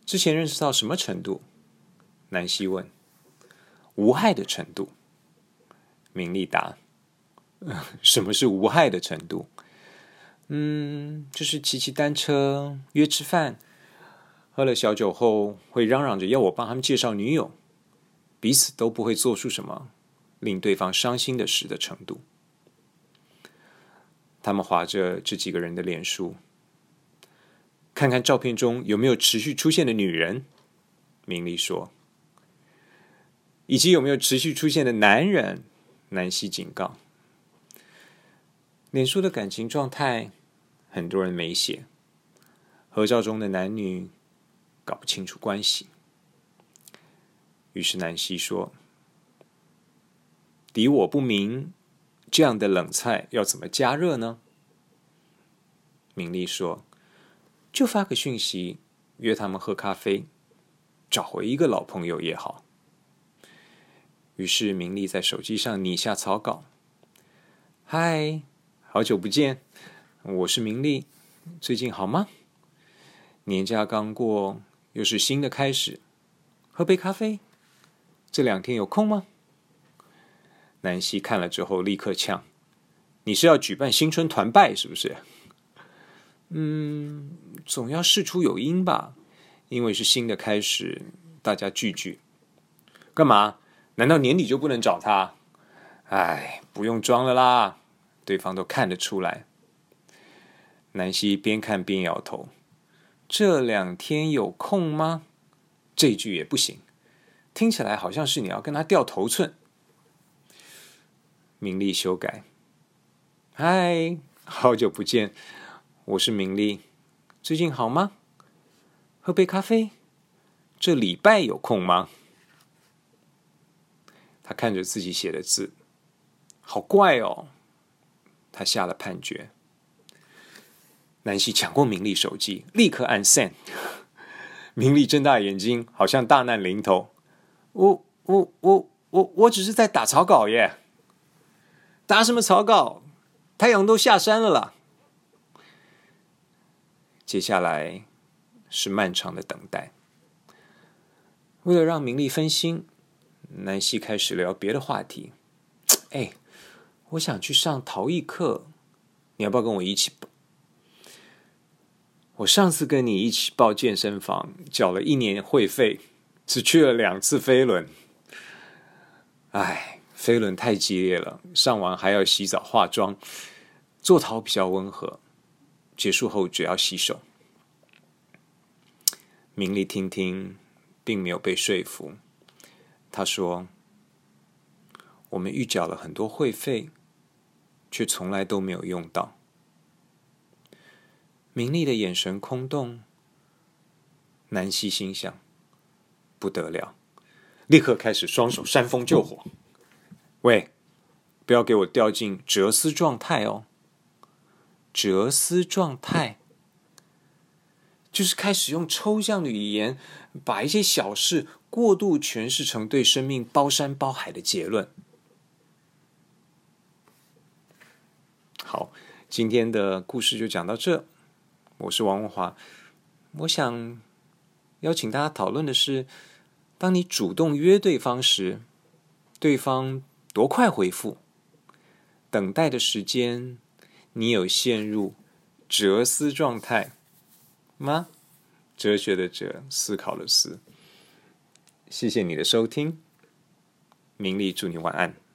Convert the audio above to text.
之前认识到什么程度？南希问。无害的程度。明丽答。什么是无害的程度？就是骑单车，约吃饭，喝了小酒后会嚷嚷着要我帮他们介绍女友，彼此都不会做出什么令对方伤心的事的程度。他们划着这几个人的脸书，看看照片中有没有持续出现的女人，明丽说，以及有没有持续出现的男人，南希警告。脸书的感情状态很多人没写，合照中的男女搞不清楚关系。于是南希说，敌我不明，这样的冷菜要怎么加热呢？明丽说，就发个讯息约他们喝咖啡，找回一个老朋友也好。于是明丽在手机上拟下草稿。嗨，好久不见，我是明丽，最近好吗？年假刚过，又是新的开始，喝杯咖啡，这2天有空吗？南希看了之后立刻呛，你是要举办新春团拜是不是？总要事出有因吧，因为是新的开始，大家聚聚。干嘛？难道年底就不能找他？哎，不用装了啦，对方都看得出来。南希边看边摇头，这2天有空吗？这句也不行，听起来好像是你要跟他掉头寸。明丽修改，嗨，好久不见，我是明丽，最近好吗？喝杯咖啡，这礼拜有空吗？他看着自己写的字，好怪哦。他下了判决。南希抢过明丽手机，立刻按 send。明丽睁大眼睛，好像大难临头。我只是在打草稿耶。打什么草稿？太阳都下山了啦。接下来是漫长的等待。为了让明丽分心，南希开始聊别的话题。我想去上陶艺课，你要不要跟我一起？我上次跟你一起报健身房，缴了1年会费，只去了2次飞轮。飞轮太激烈了，上完还要洗澡化妆。做陶比较温和，结束后只要洗手。明丽听听，并没有被说服。他说，我们预缴了很多会费，却从来都没有用到。明丽的眼神空洞，南希心想，不得了，立刻开始双手煽风救火。喂，不要给我掉进哲思状态哦。哲思状态就是开始用抽象的语言，把一些小事过度诠释成对生命包山包海的结论。好，今天的故事就讲到这。我是王文华。我想邀请大家讨论的是，当你主动约对方时，对方多快回复？等待的时间，你有陷入哲思状态吗？哲学的哲，思考的思。谢谢你的收听，明丽祝你晚安。